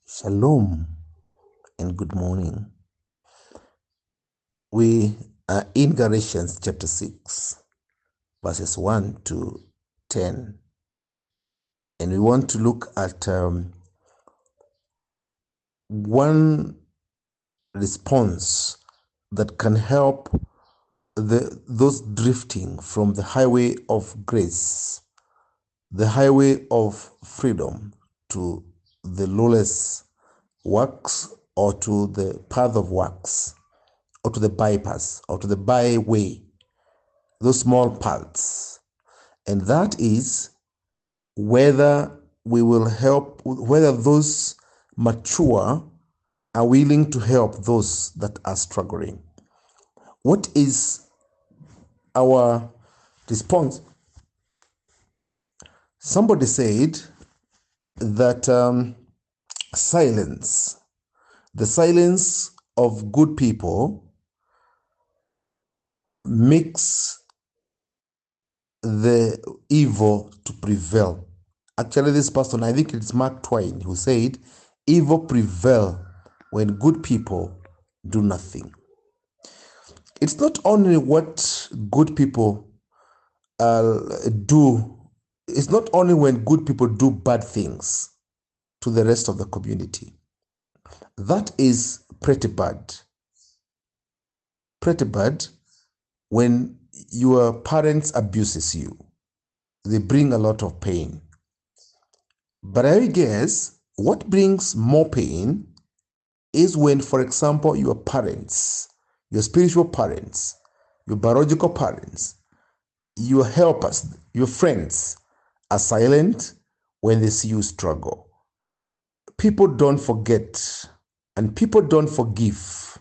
Shalom and good morning. We are in Galatians chapter 6, verses 1 to 10. And we want to look at one response that can help those drifting from the highway of grace, the highway of freedom, to the lawless works, or to the path of works, or to the bypass, or to the byway, those small paths. And that is whether we will help, whether those mature are willing to help those that are struggling. What is our response? Somebody said that the silence of good people makes the evil to prevail. Actually, this person, I think it's Mark Twain, who said, evil prevail when good people do nothing. It's not only what good people do, it's not only when good people do bad things to the rest of the community. That is pretty bad. Pretty bad when your parents abuses you. They bring a lot of pain. But I guess what brings more pain is when, for example, your parents, your spiritual parents, your biological parents, your helpers, your friends are silent when they see you struggle. People don't forget and people don't forgive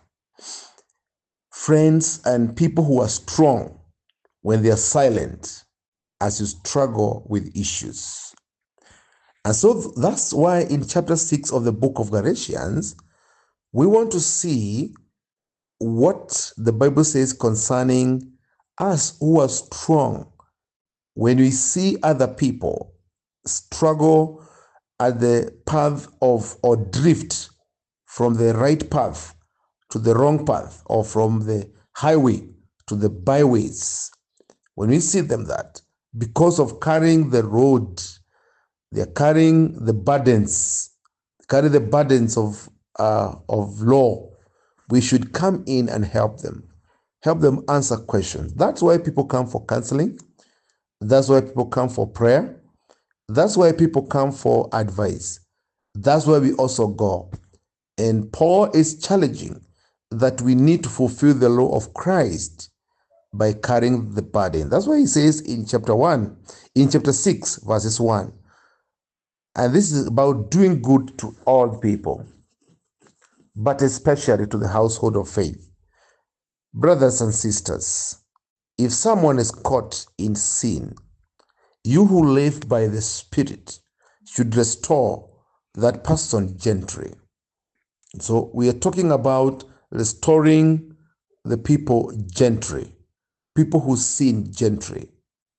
friends and people who are strong when they are silent as you struggle with issues. And so that's why in chapter 6 of the book of Galatians, we want to see what the Bible says concerning us who are strong when we see other people struggle at the path of, or drift from the right path to the wrong path, or from the highway to the byways. When we see them that, because of carrying the road, they're carrying the burdens, of law, we should come in and help them answer questions. That's why people come for counseling. That's why people come for prayer. That's why people come for advice. That's why we also go. And Paul is challenging that we need to fulfill the law of Christ by carrying the burden. That's why he says in chapter 6, verses 1, and this is about doing good to all people, but especially to the household of faith. Brothers and sisters, if someone is caught in sin, you who live by the Spirit should restore that person gently. So we are talking about restoring the people gently, people who sin gently.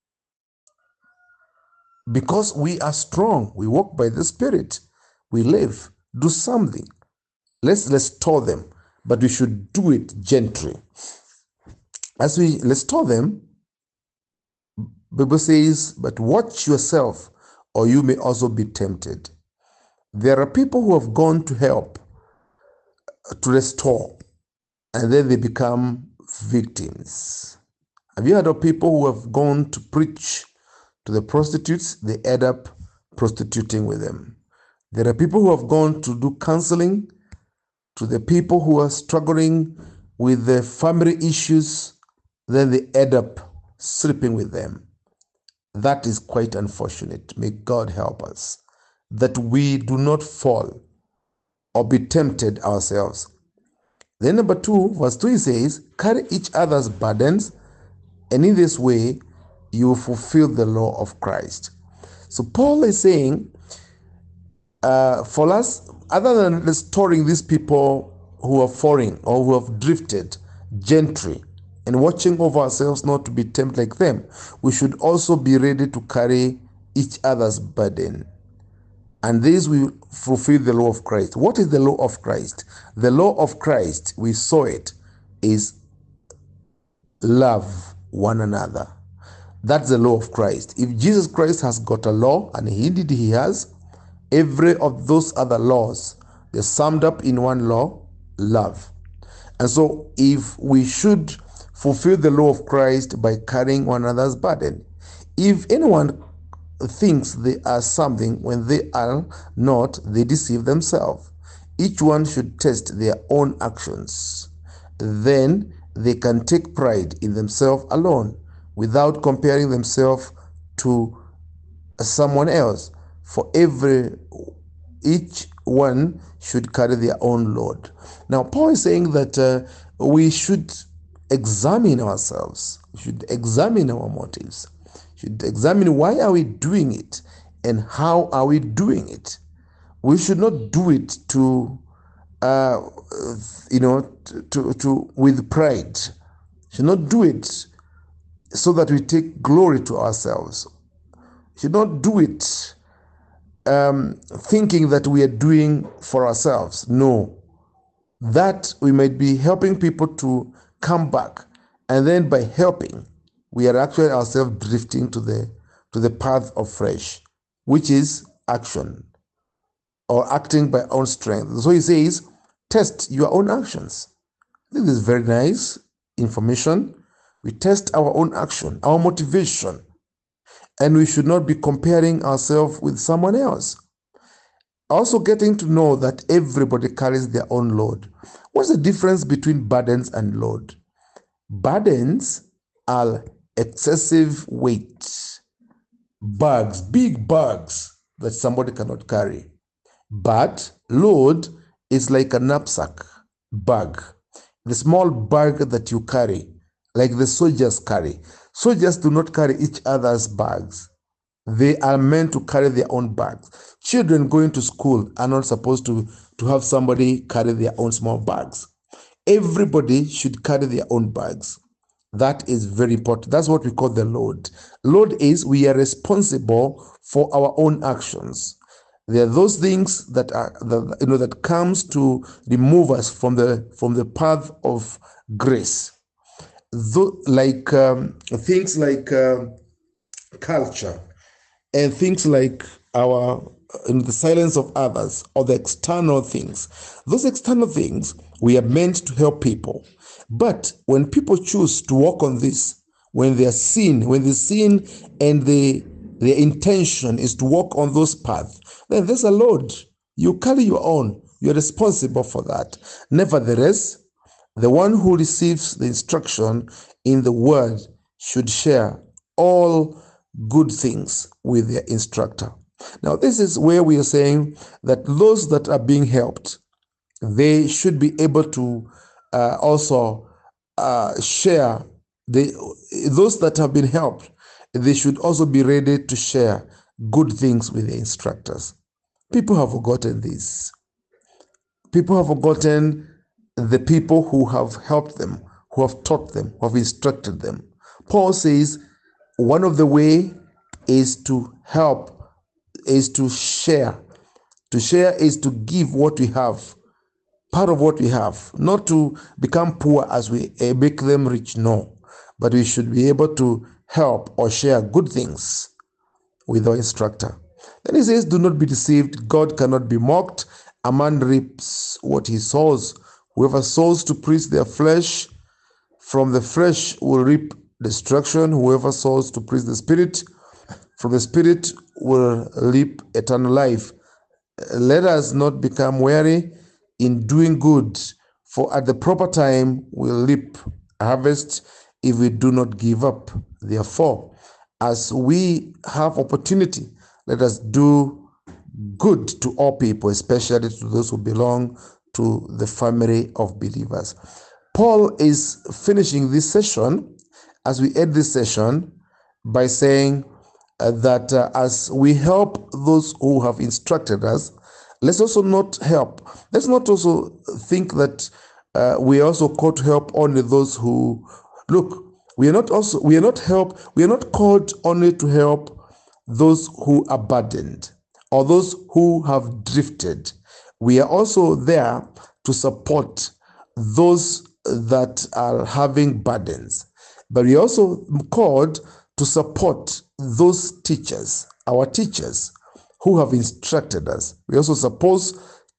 Because we are strong, we walk by the Spirit, we live, do something. Let's restore them, but we should do it gently. As we restore them, Bible says, but watch yourself, or you may also be tempted. There are people who have gone to help, to restore, and then they become victims. Have you heard of people who have gone to preach to the prostitutes? They end up prostituting with them. There are people who have gone to do counseling to the people who are struggling with the family issues, then they end up sleeping with them. That is quite unfortunate. May God help us that we do not fall or be tempted ourselves. Then number 2, verse 2, he says, carry each other's burdens, and in this way you will fulfill the law of Christ. So Paul is saying, for us, other than restoring these people who are falling or who have drifted gently and watching over ourselves not to be tempted like them, we should also be ready to carry each other's burden. and this will fulfill the law of Christ. What is the law of Christ? The law of Christ, we saw it, is love one another. That's the law of Christ. If Jesus Christ has got a law, and indeed he has, every of those other laws, they're summed up in one law, love. And so if we should fulfill the law of Christ by carrying one another's burden, if anyone thinks they are something when they are not, they deceive themselves. Each one should test their own actions. Then they can take pride in themselves alone without comparing themselves to someone else. For each one should carry their own load. Now, Paul is saying that we should examine ourselves. We should examine our motives. Should examine why are we doing it and how are we doing it. We should not do it with pride. Should not do it so that we take glory to ourselves. Should not do it thinking that we are doing for ourselves. No, that we might be helping people to come back, and then by helping, we are actually ourselves drifting to the path of flesh, which is action or acting by own strength. So he says, test your own actions. I think this is very nice information. We test our own action, our motivation, and we should not be comparing ourselves with someone else. Also getting to know that everybody carries their own load. What's the difference between burdens and load? Burdens are excessive weight, bags, big bags that somebody cannot carry. But load is like a knapsack bag, the small bag that you carry, like the soldiers carry. Soldiers do not carry each other's bags. They are meant to carry their own bags. Children going to school are not supposed to have somebody carry their own small bags. Everybody should carry their own bags. That is very important. That's what we call the load. Load is we are responsible for our own actions. There are those things that are that comes to remove us from the path of grace. Things like culture and things like the silence of others or the external things. Those external things, we are meant to help people. But when people choose to walk on this, when they sin and their intention is to walk on those paths, then there's a load. You carry your own. You're responsible for that. Nevertheless, the one who receives the instruction in the word should share all good things with their instructor. Now, this is where we are saying that those that are being helped, they should be able to also share. Those that have been helped, they should also be ready to share good things with the instructors. People have forgotten this. People have forgotten the people who have helped them, who have taught them, who have instructed them. Paul says one of the way is to help, is to share. To share is to give what we have, part of what we have, not to become poor as we make them rich, no. But we should be able to help or share good things with our instructor. Then he says, do not be deceived. God cannot be mocked. A man reaps what he sows. Whoever sows to please their flesh, from the flesh will reap destruction. Whoever sows to please the Spirit, from the Spirit will reap eternal life. Let us not become weary in doing good, for at the proper time we'll reap a harvest if we do not give up. Therefore, as we have opportunity, let us do good to all people, especially to those who belong to the family of believers. Paul is finishing this session, as we end this session, by saying that as we help those who have instructed us, let's also not also think that we are also called to help only those who look. We are not called only to help those who are burdened or those who have drifted. We are also there to support those that are having burdens. But we are also called to support those teachers, our teachers, who have instructed us. We are also supposed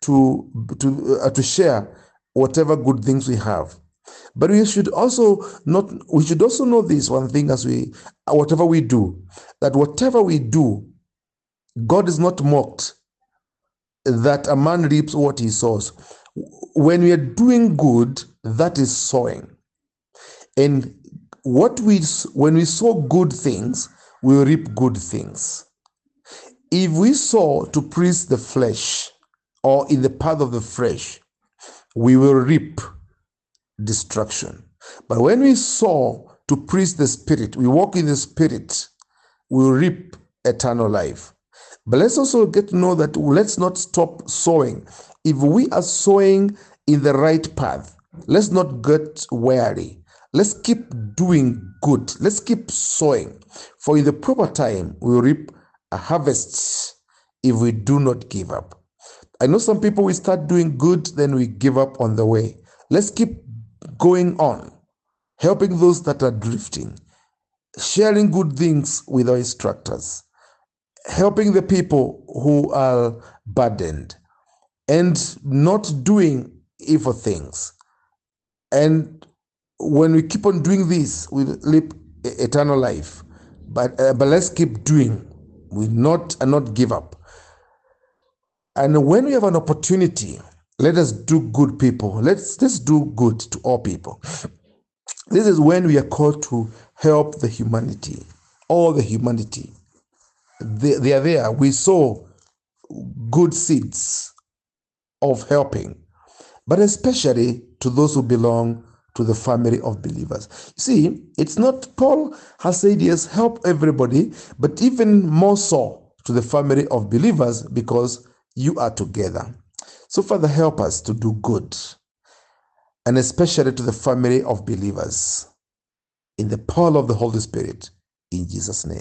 to share whatever good things we have. But we should also know this one thing as whatever we do, that whatever we do, God is not mocked, that a man reaps what he sows. When we are doing good, that is sowing. And when we sow good things, we reap good things. If we sow to please the flesh or in the path of the flesh, we will reap destruction. But when we sow to please the Spirit, we walk in the Spirit, we will reap eternal life. But let's also get to know that let's not stop sowing. If we are sowing in the right path, let's not get weary. Let's keep doing good. Let's keep sowing. For in the proper time, we will reap a harvest if we do not give up. I know some people, we start doing good, then we give up on the way. Let's keep going on, helping those that are drifting, sharing good things with our instructors, helping the people who are burdened, and not doing evil things. And when we keep on doing this, we live eternal life. But let's keep doing, not give up. And when we have an opportunity, let us do good, people. Let's do good to all people. This is when we are called to help the humanity, all the humanity. They are there. We sow good seeds of helping, but especially to those who belong to the family of believers. See, it's not, Paul has said, yes, help everybody, but even more so to the family of believers, because you are together. So Father, help us to do good, and especially to the family of believers, in the power of the Holy Spirit, in Jesus' name.